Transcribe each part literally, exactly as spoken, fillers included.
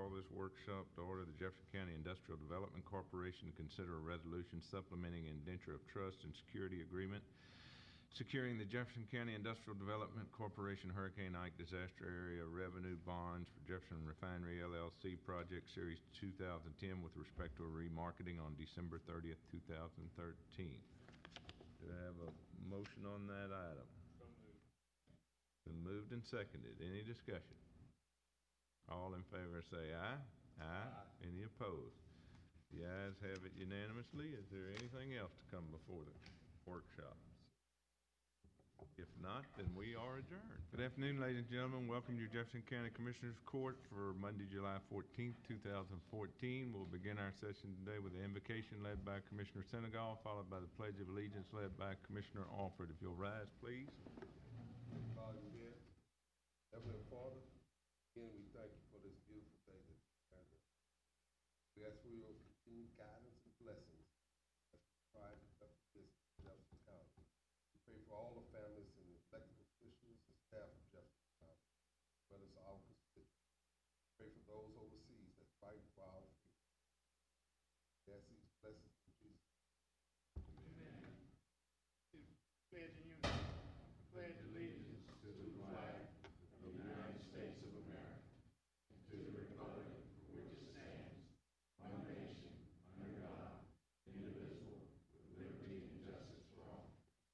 call this workshop to order. The Jefferson County Industrial Development Corporation to consider a resolution supplementing indenture of trust and security agreement, securing the Jefferson County Industrial Development Corporation Hurricane Ike Disaster Area Revenue Bonds for Jefferson Refinery L L C Project Series two thousand ten with respect to a remarketing on December thirtieth, two thousand thirteen. Do I have a motion on that item? So moved. Been moved and seconded. Any discussion? All in favor say aye. Aye. Aye. Any opposed? The ayes have it unanimously. Is there anything else to come before the workshop? If not, then we are adjourned. Good afternoon, ladies and gentlemen. Welcome to your Jefferson County Commissioners Court for Monday, July fourteenth, two thousand fourteen. We'll begin our session today with the invocation led by Commissioner Senegal, followed by the Pledge of Allegiance led by Commissioner Alford. If you'll rise, please. Bow your head. Heavenly Father, again, we thank you for this beautiful day that you granted us. We ask for your continued guidance and blessings as we try to conduct business in Jefferson County. We pray for all the families and elected officials and staff of Jefferson County, as well as our constituents. Pray for those overseas that fight for our freedom. We ask these blessings in Jesus' name. Amen. Pledge of unity. Pledge allegiance to the flag of the United States of America and to the republic for which it stands, one nation, under God, indivisible, with liberty and justice for all.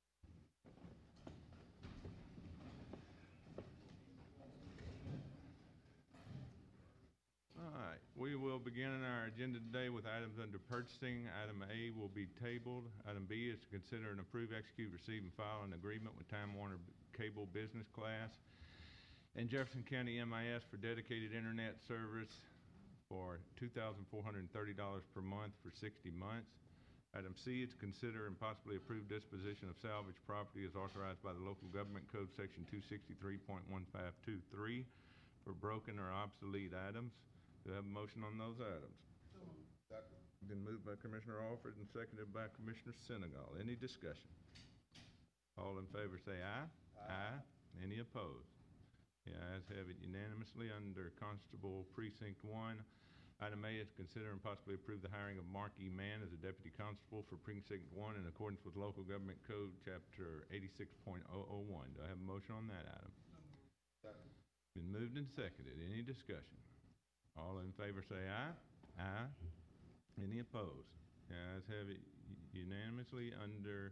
All right, we will begin our agenda today with items under purchasing. Item A will be tabled. Item B is to consider and approve, execute, receive, and file an agreement with Time Warner Cable Business Class and Jefferson County M I S for dedicated internet service for two thousand four hundred thirty dollars per month for sixty months. Item C is to consider and possibly approve disposition of salvage property as authorized by the Local Government Code Section two sixty-three point one five two three for broken or obsolete items. Do I have a motion on those items? Second. Been moved by Commissioner Alford and seconded by Commissioner Senegal. Any discussion? All in favor say aye. Aye. Aye. Any opposed? The ayes have it unanimously. Under Constable Precinct one, item A is to consider and possibly approve the hiring of Mark E. Mann as a Deputy Constable for Precinct one in accordance with Local Government Code Chapter eighty-six point oh oh one. Do I have a motion on that item? Second. Been moved and seconded. Any discussion? All in favor say aye. Aye. Any opposed? The ayes have it unanimously. Under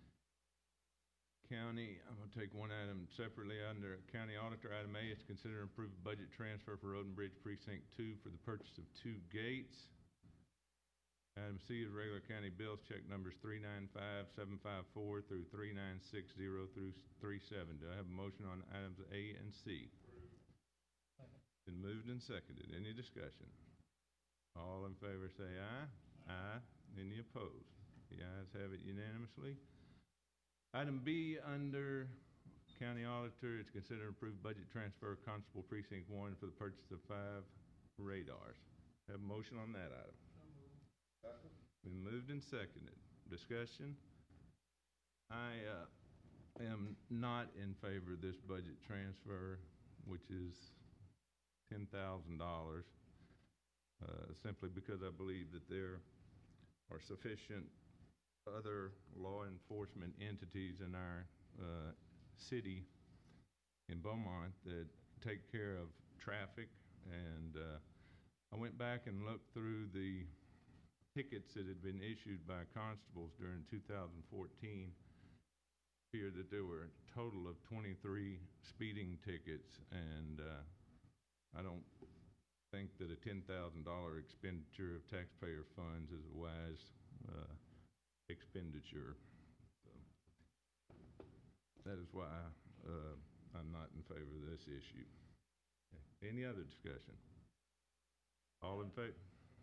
County, I'm going to take one item separately. Under County Auditor, item A is to consider and approve budget transfer for Road and Bridge Precinct two for the purchase of two gates. Item C is regular county bills, check numbers three nine five seven five four through three nine six zero through three seven. Do I have a motion on items A and C? Been moved and seconded. Any discussion? All in favor say aye. Aye. Aye. Any opposed? The ayes have it unanimously. Item B under County Auditor is consider and approve budget transfer Constable Precinct one for the purchase of five radars. Have a motion on that item. Second. Been moved and seconded. Discussion? I uh, am not in favor of this budget transfer, which is ten thousand dollars, uh, simply because I believe that there are sufficient other law enforcement entities in our uh, city in Beaumont that take care of traffic. And uh, I went back and looked through the tickets that had been issued by constables during two thousand fourteen. Here that there were a total of twenty-three speeding tickets, and uh, I don't think that a ten thousand dollar expenditure of taxpayer funds is a wise uh, expenditure. So that is why uh, I'm not in favor of this issue. Okay. Any other discussion? All in favor?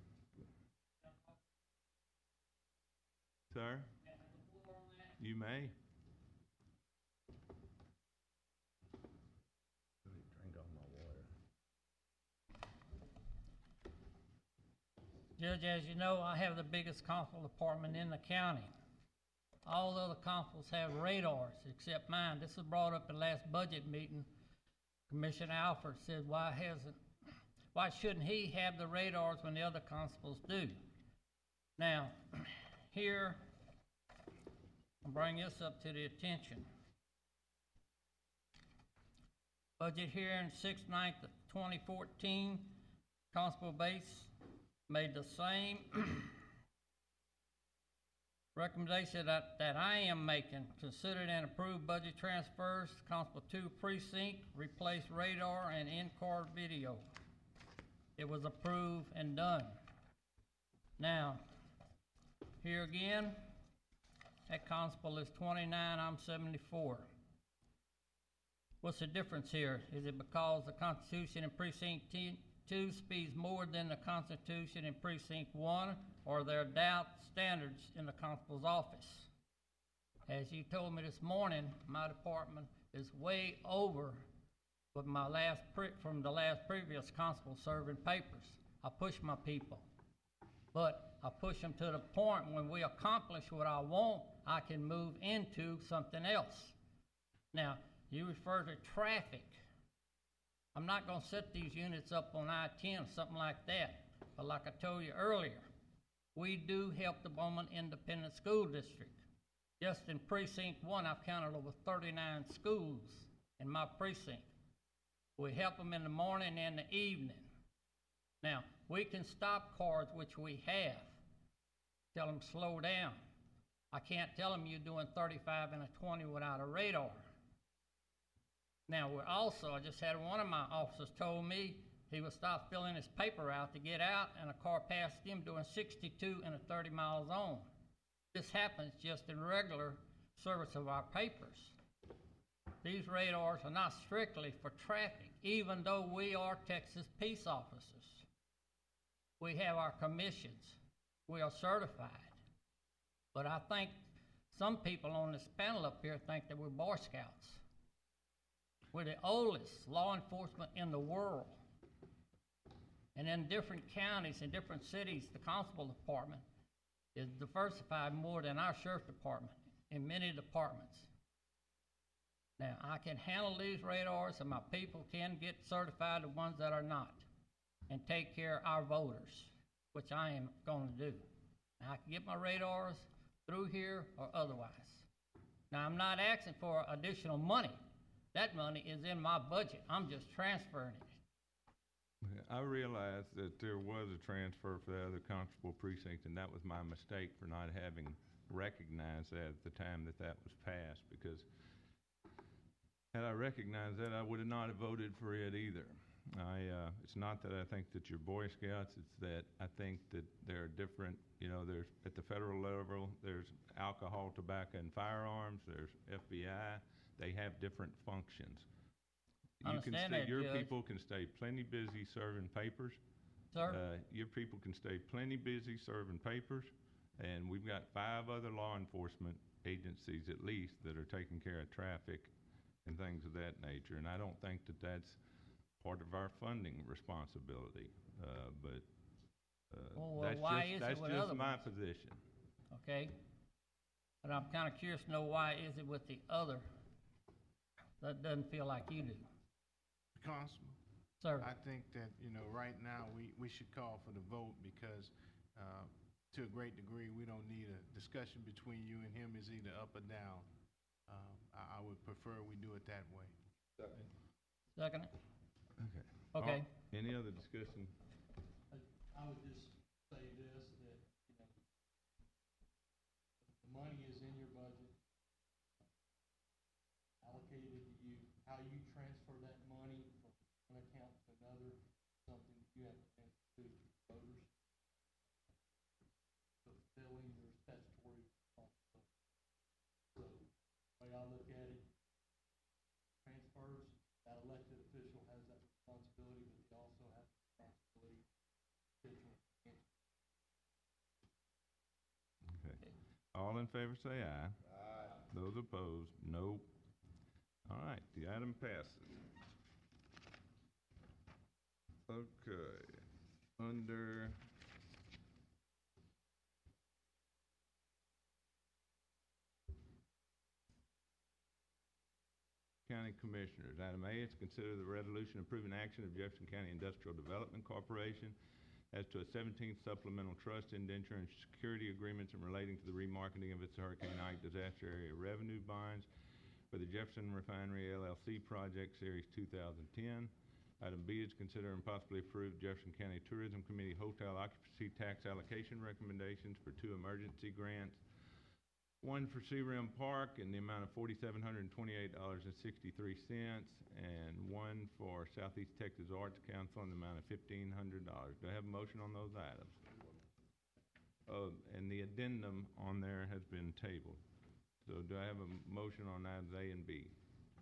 Sir? You may. Drink all my water. Judge, as you know, I have the biggest constable department in the county. All the other constables have radars except mine. This was brought up at the last budget meeting. Commissioner Alford said, why hasn't why shouldn't he have the radars when the other constables do? Now, here, I'll bring this up to the attention. Budget hearing six ninth of twenty fourteen, Constable Base made the same recommendation that, that I am making. Considered and approved budget transfers, Constable two Precinct, replace radar and in-car video. It was approved and done. Now, here again, that constable is twenty-nine, I'm seventy-four. What's the difference here? Is it because the Constitution in Precinct two speeds more than the Constitution in Precinct one, or are there doubt standards in the constable's office? As you told me this morning, my department is way over with my last pre from the last previous constable serving papers. I push my people, but I push them to the point when we accomplish what I want, I can move into something else. Now, you refer to traffic. I'm not going to set these units up on I ten or something like that, but like I told you earlier, we do help the Beaumont Independent School District. Just in Precinct one, I've counted over thirty-nine schools in my precinct. We help them in the morning and the evening. Now, we can stop cars, which we have. Tell them slow down. I can't tell them you're doing thirty-five and a twenty without a radar. Now, we're also, I just had one of my officers told me he would stop filling his paper out to get out, and a car passed him doing sixty-two in a thirty mile zone. This happens just in regular service of our papers. These radars are not strictly for traffic, even though we are Texas peace officers. We have our commissions. We are certified. But I think some people on this panel up here think that we're Boy Scouts. We're the oldest law enforcement in the world. And in different counties and different cities, the constable department is diversified more than our sheriff department in many departments. Now, I can handle these radars, and my people can get certified, the ones that are not, and take care of our voters, which I am going to do. Now, I can get my radars through here or otherwise. Now, I'm not asking for additional money. That money is in my budget. I'm just transferring it. I realized that there was a transfer for the other constable precinct, and that was my mistake for not having recognized that at the time that that was passed, because had I recognized that, I would have not have voted for it either. I, uh, it's not that I think that you're Boy Scouts, it's that I think that there are different, you know, there's, at the federal level, there's alcohol, tobacco, and firearms, there's F B I, they have different functions. You can Understand stay, that, your Judge. people can stay plenty busy serving papers. Sir? Uh, your people can stay plenty busy serving papers, and we've got five other law enforcement agencies at least that are taking care of traffic and things of that nature, and I don't think that that's part of our funding responsibility, uh, but uh, Well, well, that's why just, is it that's with just other my ones? position. Okay? But I'm kind of curious to know why is it with the other that doesn't feel like you do. Constable, Sir? I think that, you know, right now, we, we should call for the vote because, uh, to a great degree, we don't need a discussion between you and him is either up or down. Um, I, I would prefer we do it that way. Second. Second? Okay. Okay. All- Any other discussion? I would just say this, that, you know, the money is in your budget, allocated to you. How you transfer that money from one account to another, something you have to answer to voters. Fulfilling your statutory responsibility. So, the way I look at it, transfers, that elected official has that responsibility, but they also have the responsibility Okay. All in favor say aye. Aye. Those opposed, no. All right, the item passes. Okay, under County County Commissioners. Item A is consider the resolution approving action of Jefferson County Industrial Development Corporation as to a seventeenth supplemental trust indenture and security agreements and relating to the remarketing of its Hurricane Ike disaster area revenue bonds for the Jefferson Refinery L L C project series two thousand ten. Item B is consider and possibly approve Jefferson County Tourism Committee hotel occupancy tax allocation recommendations for two emergency grants. One for Sea Rim Park in the amount of forty-seven hundred twenty-eight dollars and sixty-three cents, and one for Southeast Texas Arts Council in the amount of fifteen hundred dollars. Do I have a motion on those items? Uh, and the addendum on there has been tabled. So do I have a motion on items A and B?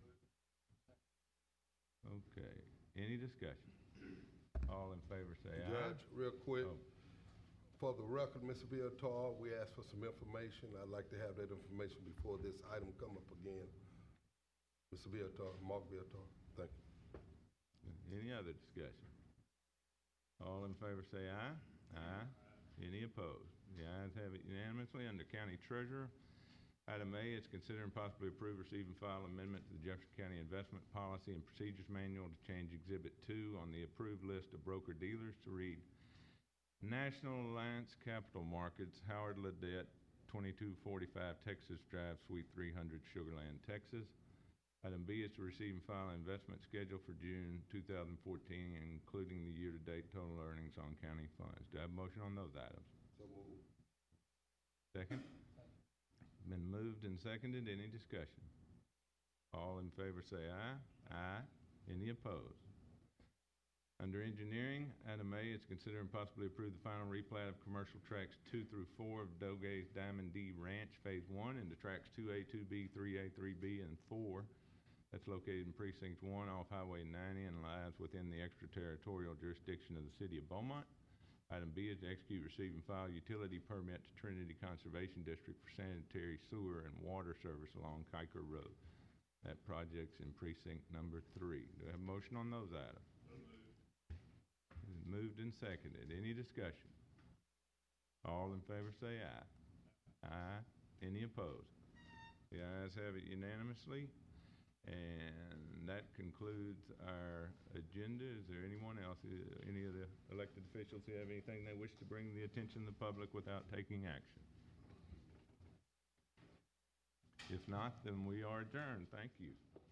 Okay. Any discussion? All in favor say aye. Judge, real quick, Oh. for the record, Mister Villar, we asked for some information. I'd like to have that information before this item come up again. Mister Villar, Mark Villar, thank you. Any other discussion? All in favor say aye. Aye. Any opposed? The ayes have it unanimously. Under County Treasurer, item A is consider and possibly approve, receive, and file amendment to the Jefferson County Investment Policy and Procedures Manual to change Exhibit two on the approved list of broker-dealers to read National Alliance Capital Markets, Howard Ledette, twenty-two forty-five Texas Drive, Suite three hundred, Sugar Land, Texas. Item B is to receive and file an investment schedule for June two thousand fourteen, including the year-to-date total earnings on county funds. Do I have a motion on those items? So moved. Second? Been moved and seconded. Any discussion? All in favor say aye. Aye. Any opposed? Under Engineering, item A is consider and possibly approve the final replat of commercial tracks two through four of Doge's Diamond D Ranch Phase One into tracks two A, two B, three A, three B, and four. That's located in Precinct One off Highway ninety and lies within the extraterritorial jurisdiction of the City of Beaumont. Item B is to execute, receive, and file utility permit to Trinity Conservation District for sanitary sewer and water service along Kiker Road. That project's in precinct number three. Do I have a motion on those items? Moved and seconded. Any discussion? All in favor say aye. Aye. Any opposed? The ayes have it unanimously. And that concludes our agenda. Is there anyone else, uh, any of the elected officials who have anything they wish to bring to the attention of the public without taking action? If not, then we are adjourned. Thank you.